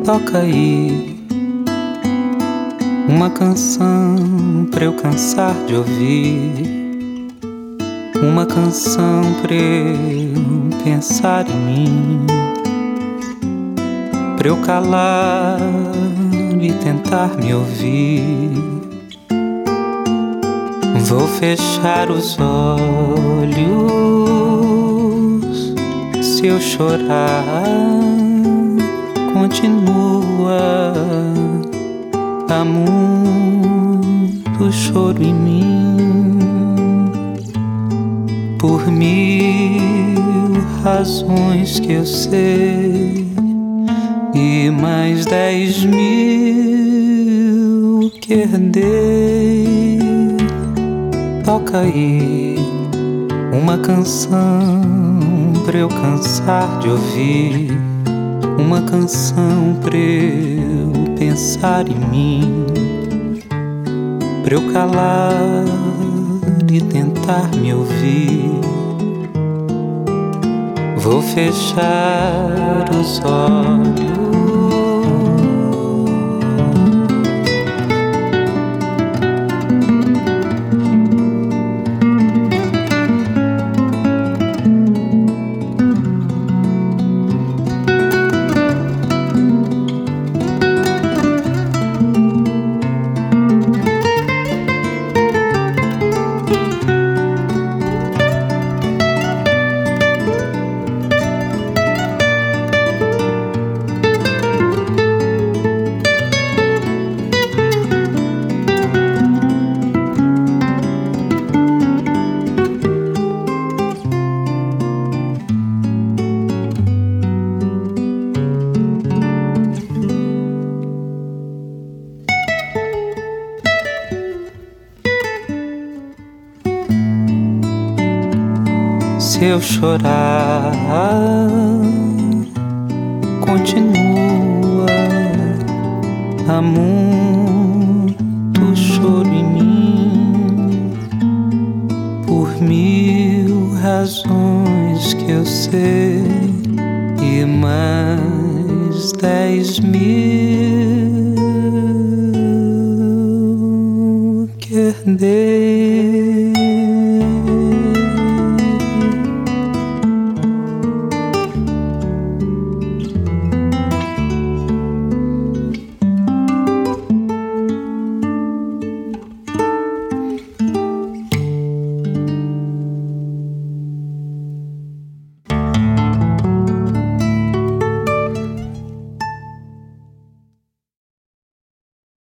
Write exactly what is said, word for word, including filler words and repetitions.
Toca aí uma canção pra eu cansar de ouvir, uma canção pra eu pensar em mim, pra eu calar e tentar me ouvir. Vou fechar os olhos, se eu chorar, continua. Há muito choro em mim, por mil razões que eu sei, e mais dez mil que herdei. Toca aí uma canção pra eu cansar de ouvir, uma canção pra eu pensar em mim, pra eu calar e tentar me ouvir. Vou fechar os olhos, se eu chorar, continua. Há muito choro em mim, por mil razões que eu sei, e mais dez mil que herdei.